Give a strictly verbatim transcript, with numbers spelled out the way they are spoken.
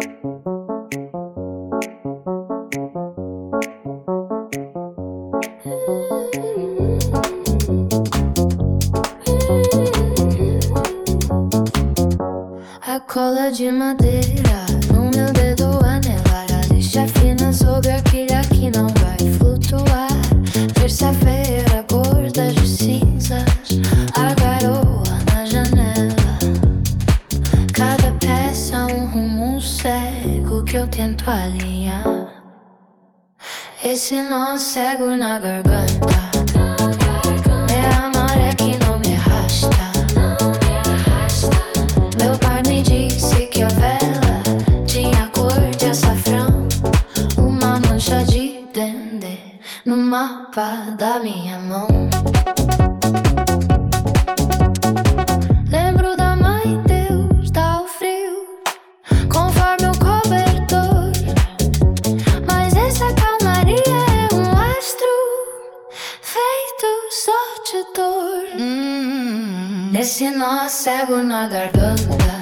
A cola de madeira no meu dedo anelar, a lixa fina sobre a quilha que não vai flutuar. Terça-feira, gorda de cinzas, a garoa na janela. Cada peça um rumo cego que eu tento alinhar. Esse nó cego na garganta é a maré que não me arrasta. Meu pai me disse que a vela tinha cor de açafrão, uma mancha de dendê no mapa da minha mão. Lembro da mãe Deus, dá o frio conforme o cobertor, mas essa calmaria é um astro feito sortidor. hum, Nesse nó cego na garganta